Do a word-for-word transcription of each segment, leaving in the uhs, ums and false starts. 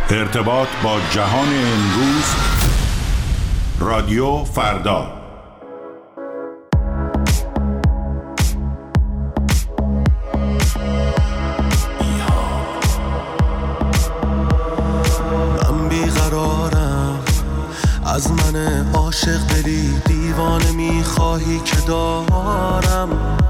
ارتباط با جهان امروز، رادیو فردا. من بیقرارم، از من عاشق دلی دیوانه میخواهی که دارم.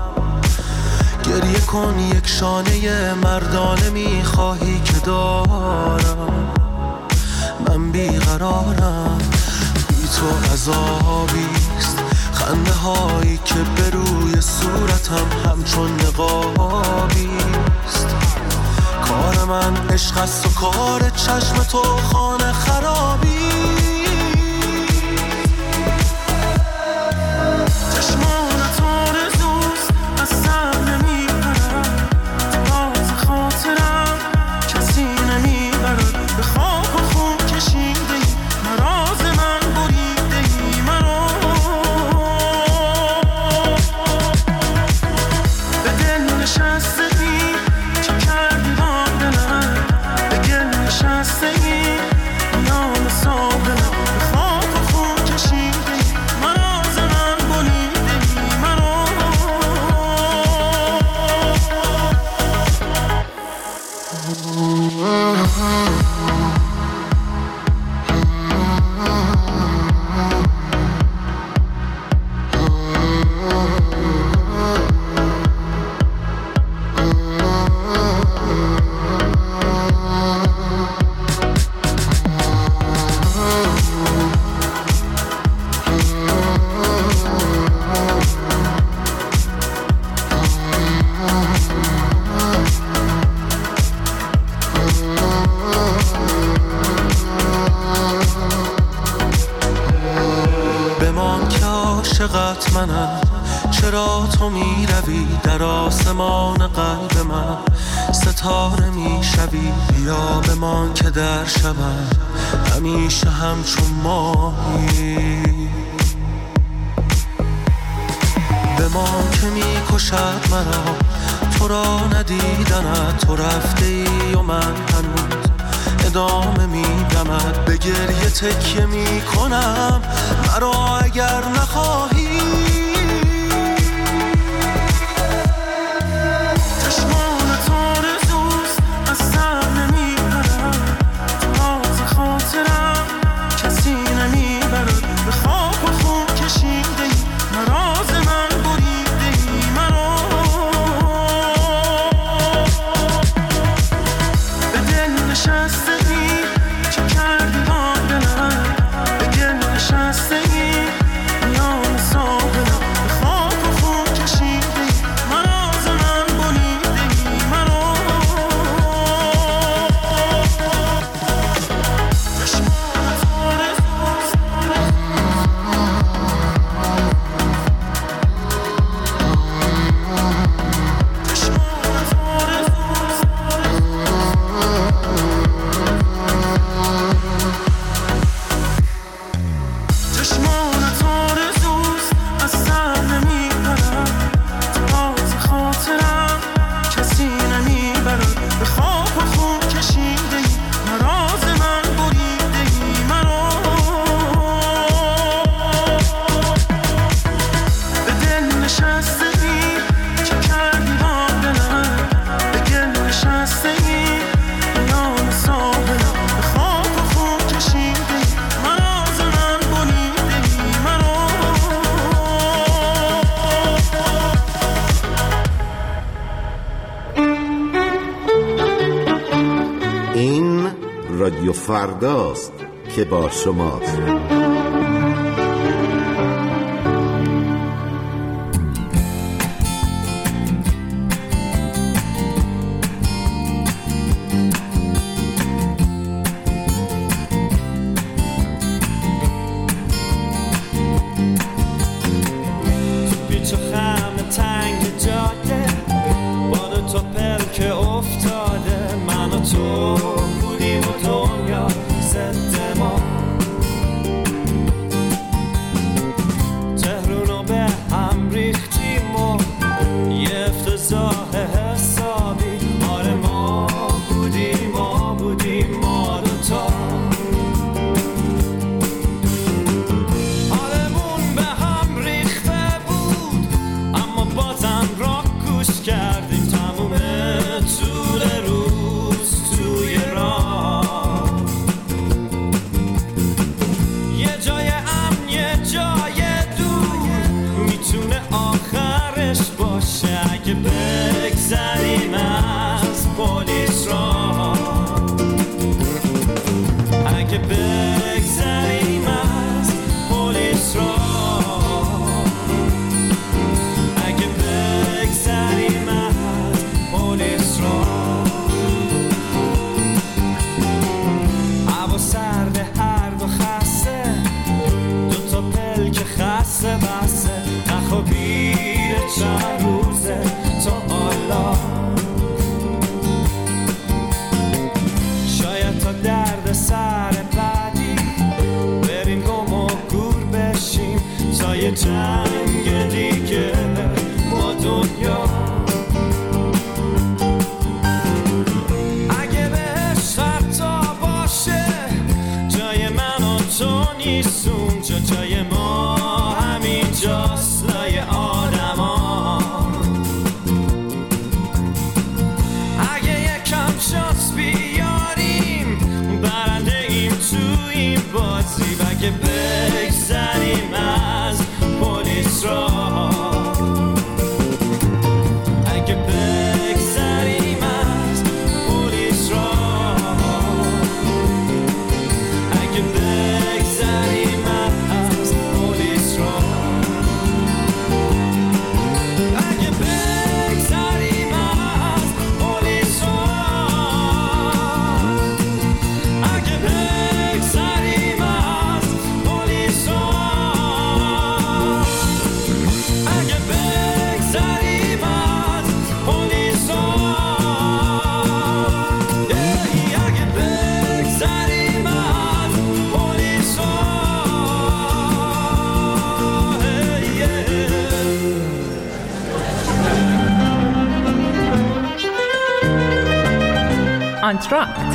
گریه کن یک شانه مردانه میخواهی که دارم. من بیقرارم، بی تو عذابیست، خنده هایی که به روی صورتم همچون نقابیست. کار من عشق است و کار چشم تو خانه خرابی. چشمانت آرزوست، از سر نمیبرم، باز خاطرم کسی نمیبرد. به خواب و خون کشیده ای، مراز من بریده ای مرا. به دل نشسته ای، چه کردی با دلم؟ به گل نشسته ای، میان ساحلم. به خواب و خون کشیده ای، مراز من بریده ای مرا. بمان که عاشقت منم، چرا تو می روی در آسمان قلب من؟ ستاره می شوی، بیا بمان که در شبم همیشه همچون ماهی. بمان که می کشد مرا، تو را ندیدنت، تو رفته ای و من هنوز ادامه میدمد. به گریه تکیه میکنم، مرا اگر نخواهی. چشمانت آرزوست، از سر نمیبرم، باز خاطرم کسی نمیبرد. به خواب و خون کشیده ای، مراز من بریده ای مرا. به دل نشسته ای، چه کردی با دلم؟ به گل نشسته ای، میان ساحلم. به خواب و خون کشیده ای، مراز من بریده ای مرا. چشمانت آرزوست، چشمانت آرزوست. چشمانت آرزوست، از سر نمیبرم، باز خاطرم کسی نمیبرد. به خواب و خون کشیده ای، مراز من بریده ای مرا. به دل نشسته ای، چه کردی با دلم؟ به گل نشسته ای، میان ساحلم. به خواب و خون کشیده ای، مراز من بریده ای مرا. این رادیو فرداست که با شماست. پیچ و خم تنگ جاده، باد تو پلک افتاده، من و تو بودیم و دنیا ضد ما. تهرونو به هم ریختیم و یه افتضاح حسابی. آره ما بودیم، ما بودیم، ما دوتا نیست اونجا جای ما، همین جاست لای آدم ها. اگه یکم شانس بیاریم برنده ایم تو این بازی، و اگه بگذریم از پلیس را، اگه بگذریم از پلیس را، اگه بگذریم از پلیس را، اگه بگذریم از پلیس را، اگه بگذریم از پلیس را، اگه بگذریم از پلیس را، اگه بگذریم از پلیس را. آنتراکت.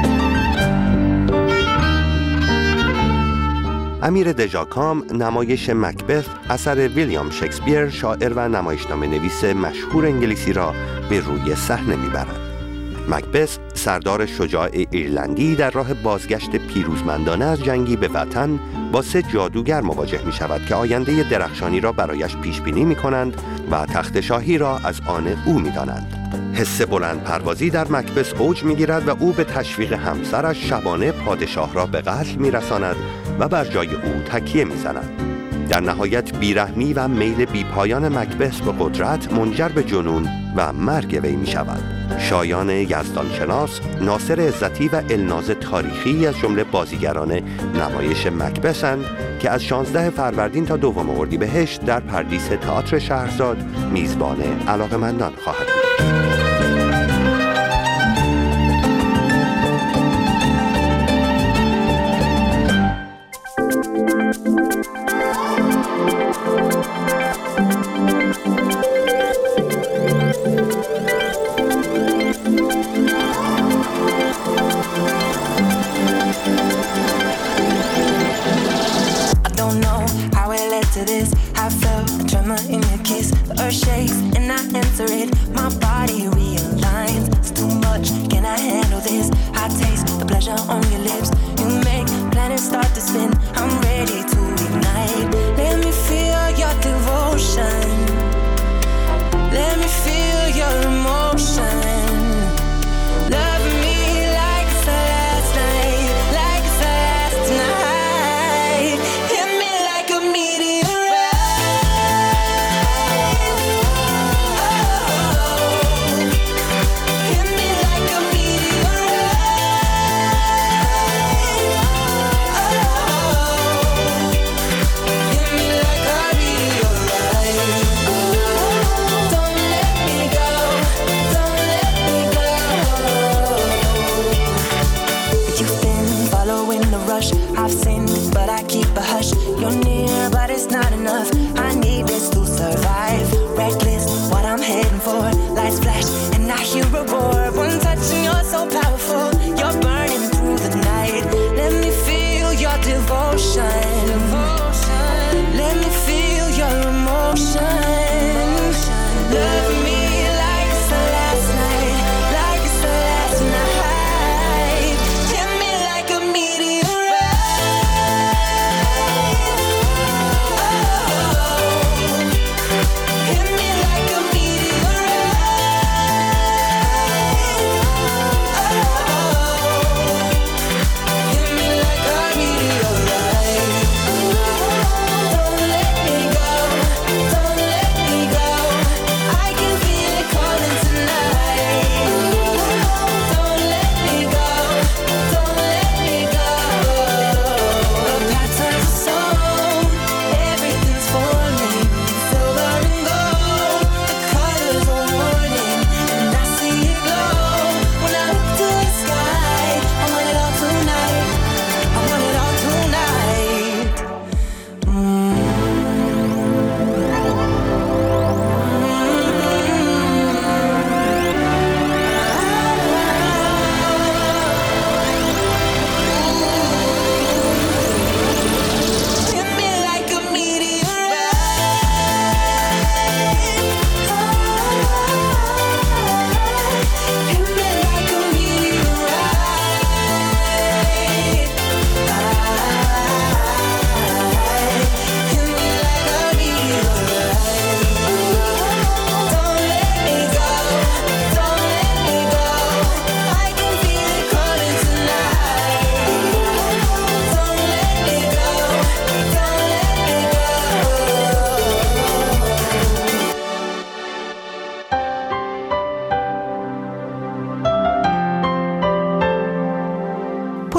امیر دژاکام نمایش مکبث اثر ویلیام شکسپیر شاعر و نمایشنامه نویس مشهور انگلیسی را به روی صحنه میبرد. مکبث سردار شجاع ایرلندی در راه بازگشت پیروزمندانه از جنگی به وطن با سه جادوگر مواجه می شود که آینده درخشانی را برایش پیش بینی می کنند و تخت شاهی را از آن او می دانند. حس بلند پروازی در مکبث اوج می گیرد و او به تشویق همسرش شبانه پادشاه را به قتل می رساند و بر جای او تکیه می زند. در نهایت بیرحمی و میل بیپایان مکبث به قدرت منجر به جنون و مرگ وی می شود. شایان یزدانشناس، ناصر عزتی و الناز تاریخی از جمله بازیگران نمایش مکبث‌اند که از شانزده فروردین تا دوم اردیبهشت در پردیس تئاتر شهرزاد میزبان علاقه‌مندان خواهد بود.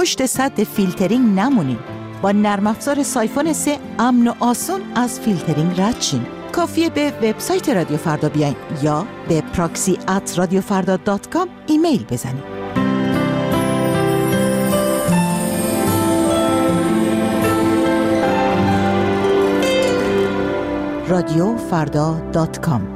پشت سد فیلترینگ نمونین. با نرم افزار سایفون سه امن و آسون از فیلترینگ رد شین. کافیه به وبسایت رادیو فردا بیاین یا به پراکسی ات رادیو فردا دات کام ایمیل بزنین. رادیو فردا دات کام.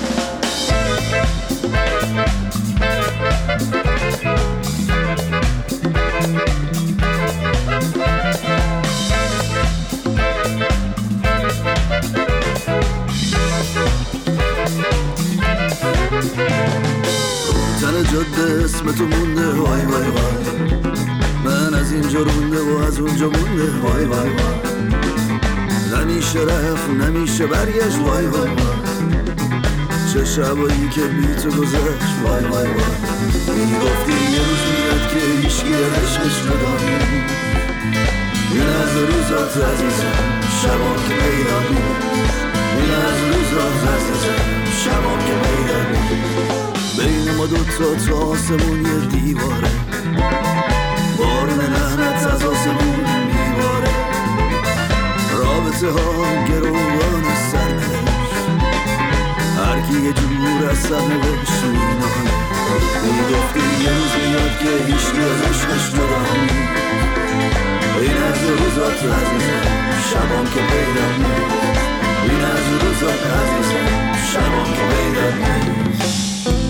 جاده اسم تو مونده وای وای وای، من از اینجا رونده و از اونجا مونده وای وای وای، نمیشه رفت نمیشه برگشت وای وای وای، چه شبایی که بی تو گذشت وای وای وای، میگفتی یه روز میاد که هیچکی از عشقش جدا نیست، این از روزات عزیزم شبا که پیدا نیست، این از روزات عزیزم شبا که پیدا نیست، بین ما دوتا تا آسمون یه دیواره، بارون لعنت از آسمون میباره، رابطه ها گروگان سرنوشت، هر کی یه جور از سرنوشت میناله، میگفتی یه روز میاد که هیچکی از عشقش جدا نیست، این از روزات عزیزم شبام که پیدا نیست، این از روزات عزیزم شبام که پیدا نیست.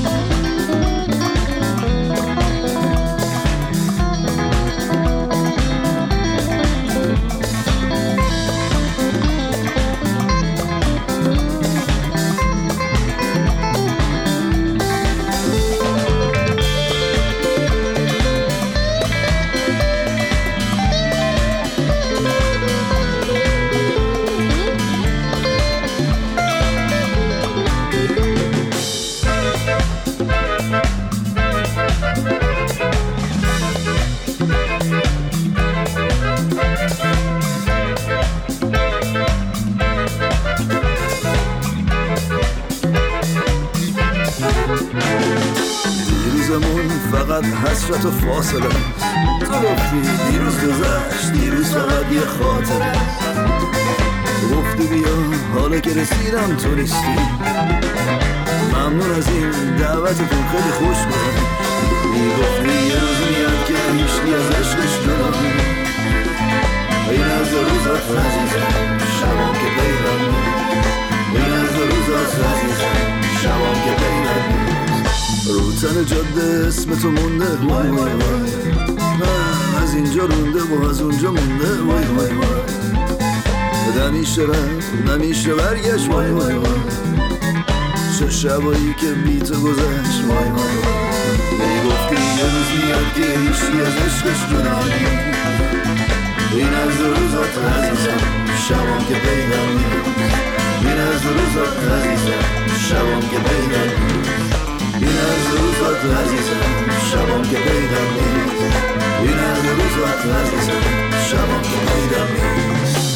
فقط حسرت و فاصله، تو گفتی دیروز گذشت دیروز فقط یه خاطره، گفتی بیا حالا که رسیدم تو نیستی، ممنون از این دعوتتون خیلی خوش بود، میگفتی یه روز میاد که هیچکی از عشقش جدا نیست، این از روزات عزیزم شبام که پیدا نیست، این از روزات عزیزم شبام که پیدا نیست، رو تن جاده اسم تو مونده وای وای وای، من از اینجا رونده و از اونجا مونده وای وای وای، نمیشه رفت نمیشه برگشت وای وای وای، چه شبایی که بی تو گذشت وای وای وای، میگفتی یه روز میاد که هیچکی از عشقش جدا نیست، این از روزات عزیزم شبام که پیدا نیست، این از روزات عزیزم شبام که پیدا نیست، این از روزات عزیزم شبام که پیدا نیست، این از روزات عزیزم شبام که پیدا نیست.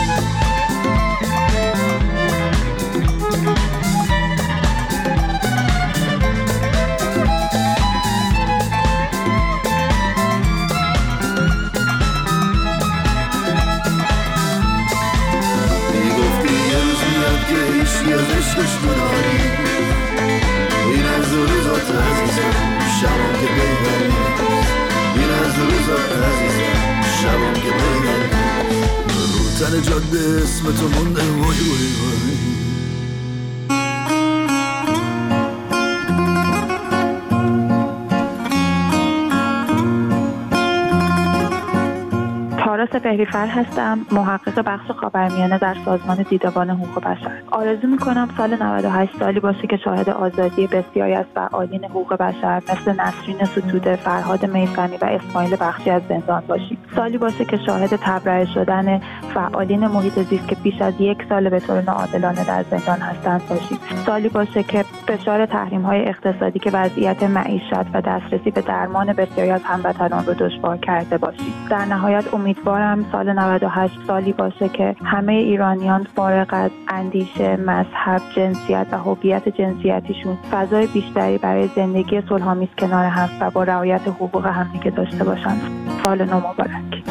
میگفتی یه روز میاد که هیچکی از عشقش جدا نیست، این از روزات عزیزم شبام که پیدا نیست، این از روزات عزیزم شبام که پیدا نیست، رو تن جاده اسم تو مونده وای وای وای. سپهری‌فر هستم، محقق بخش خاورمیانه در سازمان دیدبان حقوق بشر. آرزو می‌کنم سال نود و هشت سالی باشه که شاهد آزادی بسیاری از فعالین حقوق بشر مثل نسرین ستوده، فرهاد میثمی و اسماعیل بخشی از زندان باشیم. سالی باشه که شاهد تبرئه شدن فعالین محیط زیست که بیش از یک سال به طور ناعادلانه در زندان هستند باشیم. سالی باشه که فشار تحریم‌های اقتصادی که وضعیت معیشت و دسترسی به درمان بسیاری از هموطنان رو دشوار کرده باشیم. در نهایت امیدوار امیدوارم سال نود و هشت سالی باشه که همه ایرانیان فارغ از اندیشه، مذهب، جنسیت و هویت جنسیتیشون فضای بیشتری برای زندگی صلح‌آمیز کنار هم و با رعایت حقوق همدیگه داشته باشن. سال نو مبارک.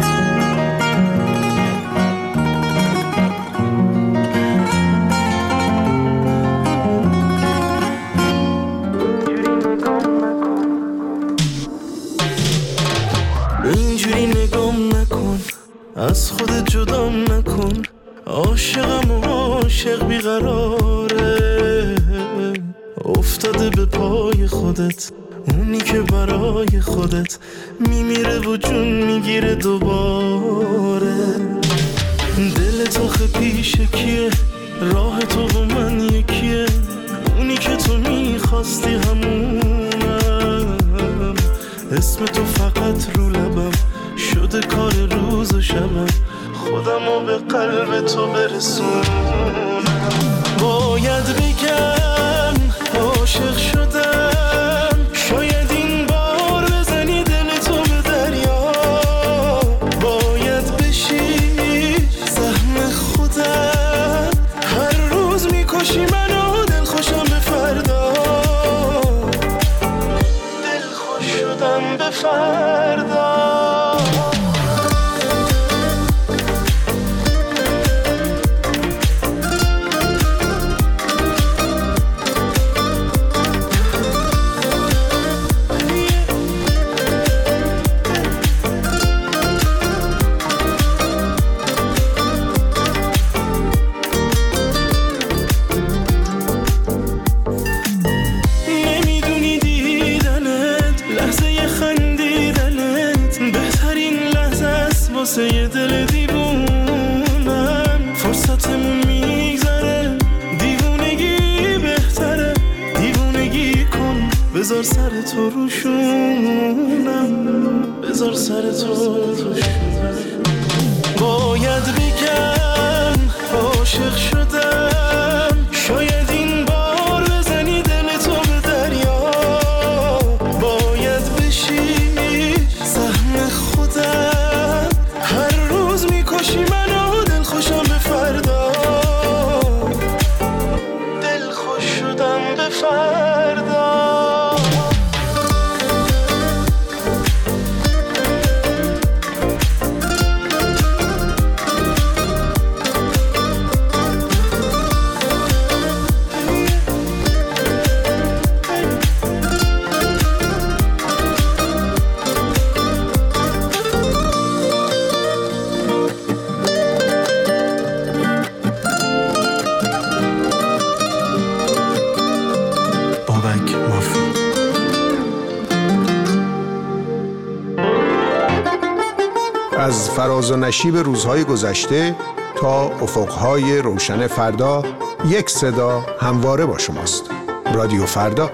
اینجوری نگام نکن، از خودت جدام نکن، عاشقم و عاشق بیقراره، افتاده به پای خودت، اونی که برای خودت میمیره و جون میگیره دوباره. دل تو خه پیش کیه، راه تو و من یکیه، اونی که تو میخواستی همونم، اسم تو فقط رو لبم شده کار روز و شبم، خودمو به قلب تو برسونم. باید بگم عاشق شدم، شاید این بار بزنی دل تو به دریا، باید بشی سهم خودم، هر روز میکشی منو دل خوشم به فردا، دل خوش شدم به فردا. واسه دل دیوونم فرصتمون میگذره، دیوونگی بهتره، دیوونگی کن بذار سر تو روشونم، بذار سر تو روشونم. باید بگم عاشق شدم، شاید این بار بزنی دل تو به دریا، باید بشی سهم خودم، هر روز میکشی منو دل خوشم به فردا، دل خوش شدم به فردا. از فراز و نشیب روزهای گذشته تا افقهای روشن فردا، یک صدا همواره با شماست. رادیو فردا.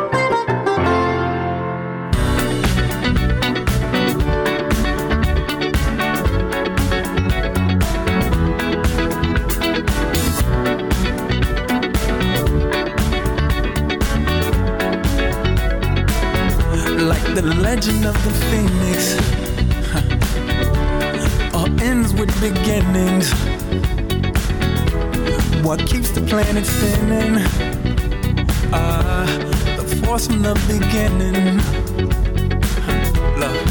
Like the legend of the phoenix, ends with beginnings. What keeps the planet spinning? Ah, uh, the force from the beginning. Love.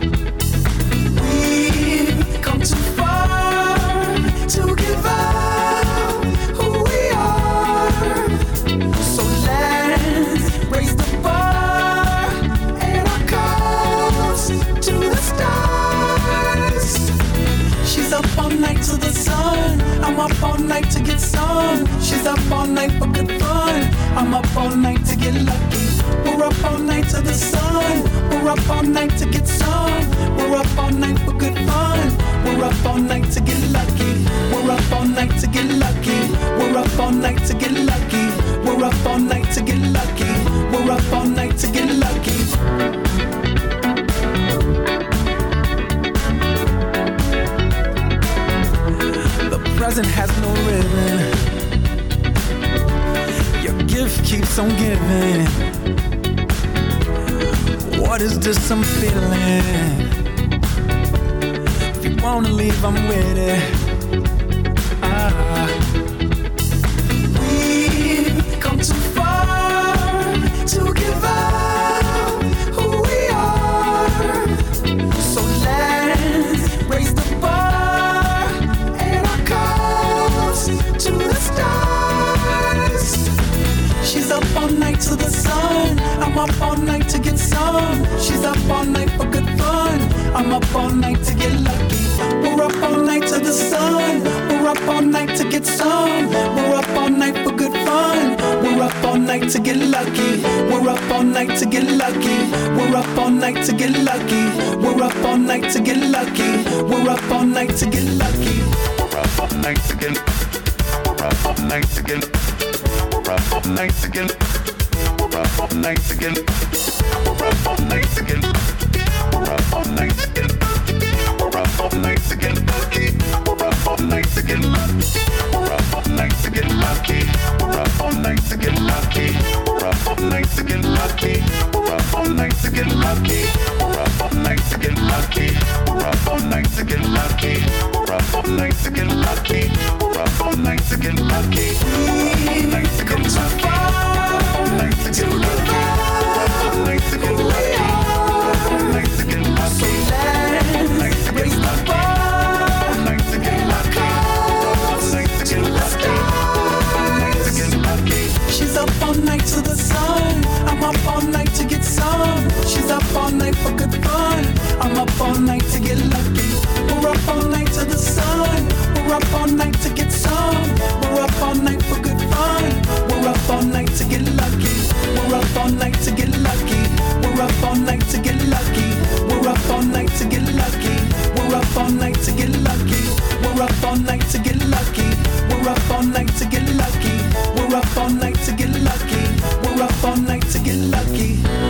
We've come too far to give up who we are. So let's raise the bar and our cups to the stars. She's up all night to the sun, I'm up all night to get some. She's up all night for good fun, I'm up all night to get lucky. We're up all night to the sun, we're up all night to get some. We're up all night for good fun, we're up all night to get lucky. We're up all night to get lucky, we're up all night to get lucky. We're up all night to get lucky, we're up all night to get lucky. Present has no ribbon, your gift keeps on giving. What is this I'm feeling? If you wanna leave, I'm with it. Ah. We've come too far to give up who we are. So let's raise the bar and our cups to the stars. She's up all night to the sun. I'm up all night to get some. She's up all night for good fun. I'm up all night to get lucky. We're up all night to the sun. We're up all night to get some. We're up all night for good fun. We're up all night to get lucky. We're up all night to get lucky. We're up all night to get lucky. We're up all night to get lucky. We're up all night to get lucky. We're up all night to get. We're up all night to get. We're up all night to get. We're up all night to get. We're up all night to get. We're up all night to get. We're up all night to get lucky. We're up all night to get lucky. We're up all night to get lucky. We're up all night to get lucky. We're up all night to get lucky. We're up all night to get lucky. We're up all night to get lucky. We're up all night to get lucky. We're up all night to get lucky. We're up all night to get lucky. We're up all night to get lucky. All night to get lucky. All night to get lucky. All night to get lucky. All night to get lucky. All night to get lucky. All night to get lucky. All night to get lucky. She's up all night to the sun. I'm up all night to get some. She's up all night for good fun. I'm up all night to get lucky. We're up all night to the sun. We're up all night to get some. We're up all night for good fun. We're up all night to get lucky. We're up all night to get lucky. We're up all night to get lucky. We're up all night to get lucky. We're up all night to get lucky. We're up all night to get lucky. We're up all night to get lucky. We're up all night to get lucky. We're up all night to get lucky.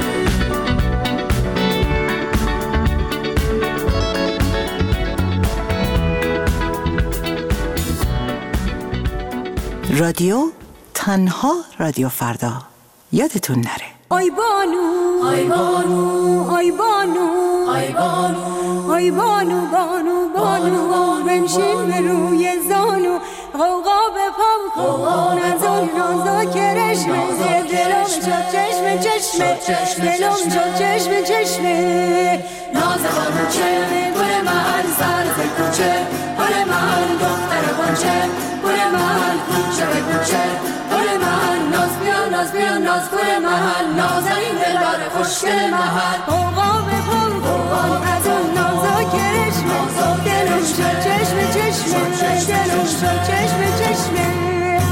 رادیو تنها رادیو فردا یادتون نره. آی بانو آی بانو آی بانو آی بانو آی بانو بانو بانو بنشین به روی زانو غوغا به پام کن از اون نازا کرشمه دلم شد چشم چشمه دلم شد چشم چشمه ناز بانو چه گل من سر ز کوچه گل من دختر بانچه گل من کوچه به کوچه گل من ناز بیا ناز بیا ناز گل من نازنین دلبر خوشگل من غوغا به پام کن از اون نازا کرشمه دلم شد چشم چشمه دلم شد چشم چشمه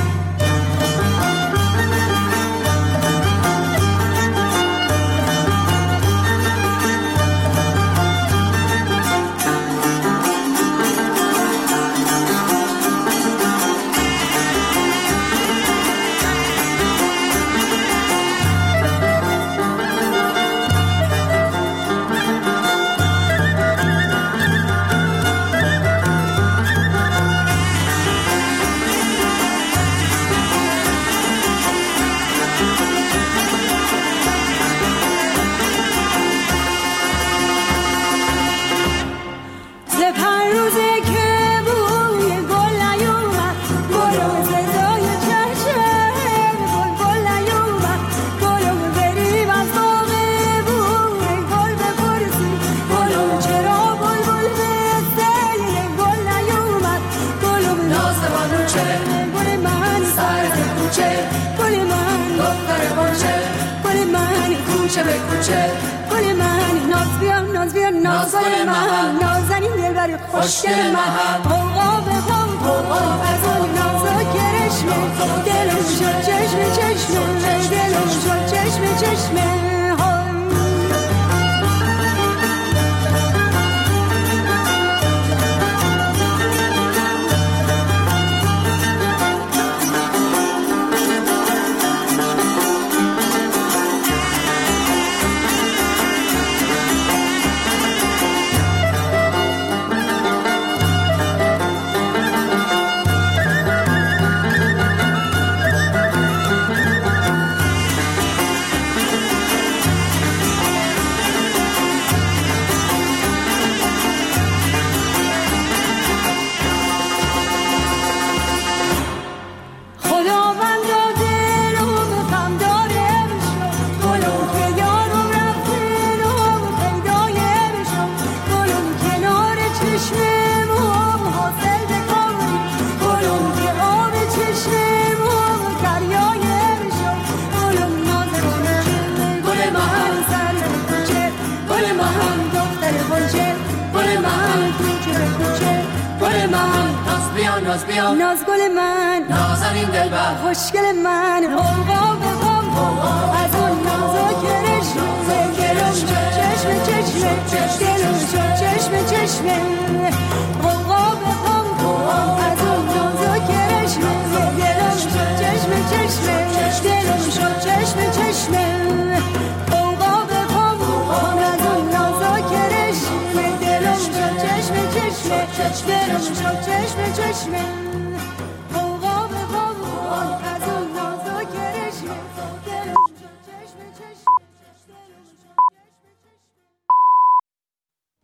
خوشگل من غوغا به پام غوغا از اون نازا کرشمه دلم شد چشم چشمه دلم شد چشم چشمه من دختر غنچه گل من کوچه به کوچه گل من ناز بیا ناز بیا ناز گل من نازنین دلبر خوشگل من غوغا به غم از اون نازکرش دلم شد چشم چشمه دلم شد چشم چشمه غوغا به غم از اون نازکرش دلم شد چشم چشمه دلم شد چشم چشمه غوغا به غم از اون نازکرش دلم شد چشم چشمه دلم شد چشم چشمه